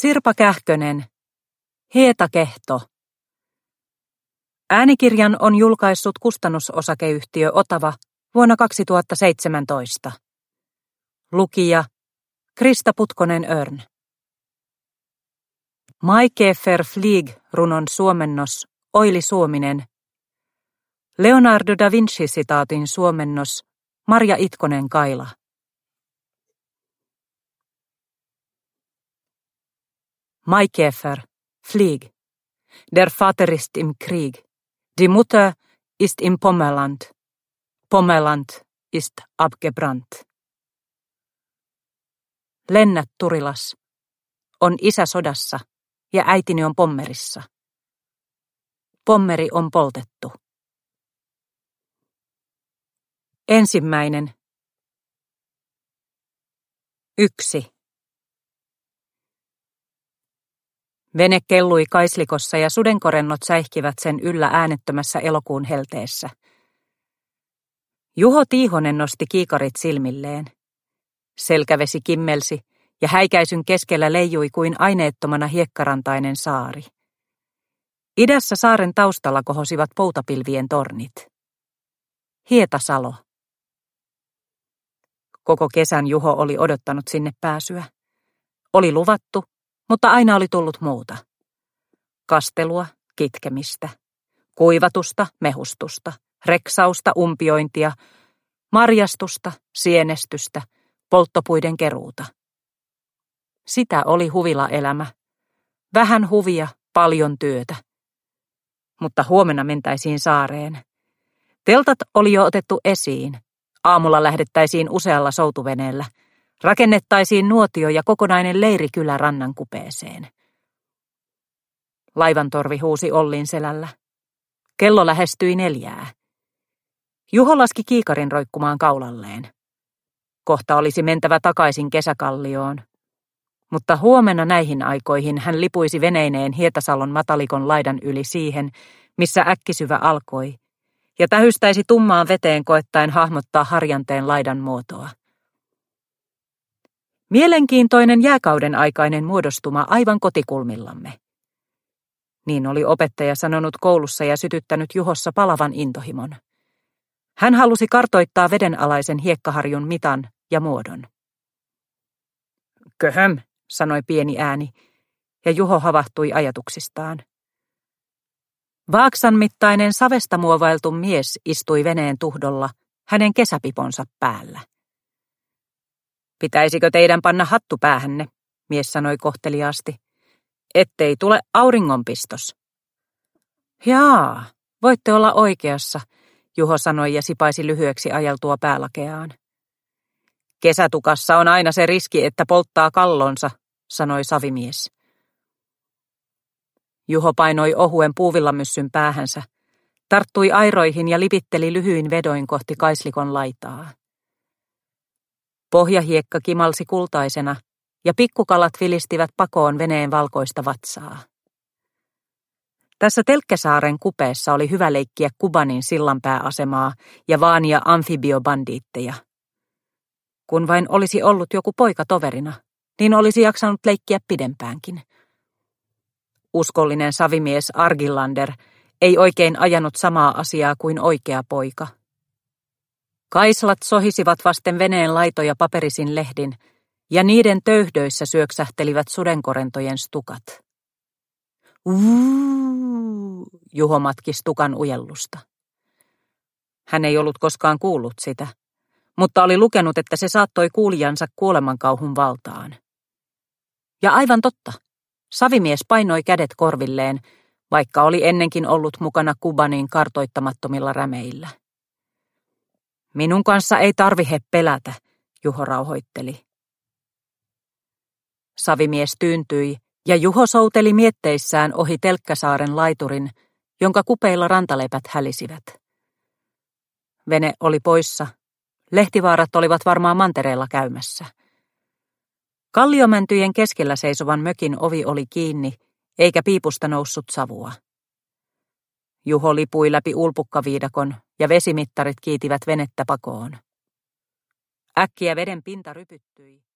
Sirpa Kähkönen, Hietakehto. Äänikirjan on julkaissut kustannusosakeyhtiö Otava vuonna 2017. Lukija Krista Putkonen-Örn. Maikäfer Flyg-runon suomennos Oili Suominen. Leonardo da Vinci-sitaatin suomennos Marja Itkonen-Kaila. Maikäfer Flyg. Der Vater ist im Krieg. Die Mutter ist im Pommerland. Pommerland ist abgebrannt. Lennä, Turilas. On isä sodassa ja äitini on Pommerissa. Pommeri on poltettu. Ensimmäinen. 1. Vene kellui kaislikossa ja sudenkorennot säihkivät sen yllä äänettömässä elokuun helteessä. Juho Tiihonen nosti kiikarit silmilleen. Selkävesi kimmelsi ja häikäisyn keskellä leijui kuin aineettomana hiekkarantainen saari. Idässä saaren taustalla kohosivat poutapilvien tornit. Hietasalo. Koko kesän Juho oli odottanut sinne pääsyä. Oli luvattu, mutta aina oli tullut muuta. Kastelua, kitkemistä, kuivatusta, mehustusta, reksausta, umpiointia, marjastusta, sienestystä, polttopuiden keruuta. Sitä oli huvilaelämä. Vähän huvia, paljon työtä. Mutta huomenna mentäisiin saareen. Teltat oli jo otettu esiin. Aamulla lähdettäisiin usealla soutuveneellä. Rakennettaisiin nuotio ja kokonainen leirikylä rannan kupeeseen. Laivantorvi huusi Ollin selällä. Kello lähestyi 4. Juho laski kiikarin roikkumaan kaulalleen. Kohta olisi mentävä takaisin kesäkallioon. Mutta huomenna näihin aikoihin hän lipuisi veneineen Hietasalon matalikon laidan yli siihen, missä äkkisyvä alkoi, ja tähystäisi tummaan veteen koettaen hahmottaa harjanteen laidan muotoa. Mielenkiintoinen jääkauden aikainen muodostuma aivan kotikulmillamme. Niin oli opettaja sanonut koulussa ja sytyttänyt Juhossa palavan intohimon. Hän halusi kartoittaa vedenalaisen hiekkaharjun mitan ja muodon. Köhöm, sanoi pieni ääni, ja Juho havahtui ajatuksistaan. Vaaksan mittainen savesta muovailtu mies istui veneen tuhdolla, hänen kesäpiponsa päällä. Pitäisikö teidän panna hattu päähänne, mies sanoi kohteliaasti, ettei tule auringonpistos. Jaa, voitte olla oikeassa, Juho sanoi ja sipaisi lyhyeksi ajeltua päälakeaan. Kesätukassa on aina se riski, että polttaa kallonsa, sanoi savimies. Juho painoi ohuen puuvillamyssyn päähänsä, tarttui airoihin ja lipitteli lyhyin vedoin kohti kaislikon laitaa. Pohjahiekka kimalsi kultaisena ja pikkukalat vilistivät pakoon veneen valkoista vatsaa. Tässä Telkkäsaaren kupeessa oli hyvä leikkiä Kubanin sillanpääasemaa ja vaania amfibiobandiitteja. Kun vain olisi ollut joku poika toverina, niin olisi jaksanut leikkiä pidempäänkin. Uskollinen savimies Argillander ei oikein ajanut samaa asiaa kuin oikea poika. Kaislat sohisivat vasten veneen laitoja paperisin lehdin, ja niiden töyhdöissä syöksähtelivät sudenkorentojen stukat. Juho matki stukan ujellusta. Hän ei ollut koskaan kuullut sitä, mutta oli lukenut, että se saattoi kuulijansa kuolemankauhun valtaan. Ja aivan totta, savimies painoi kädet korvilleen, vaikka oli ennenkin ollut mukana Kubanin kartoittamattomilla rämeillä. Minun kanssa ei tarvihe pelätä, Juho rauhoitteli. Savimies tyyntyi ja Juho souteli mietteissään ohi Telkkäsaaren laiturin, jonka kupeilla rantalepät hälisivät. Vene oli poissa. Lehtivaarat olivat varmaan mantereella käymässä. Kalliomäntyjen keskellä seisovan mökin ovi oli kiinni, eikä piipusta noussut savua. Juho lipui läpi ulpukkaviidakon ja vesimittarit kiitivät venettä pakoon. Äkkiä veden pinta rypyttyi.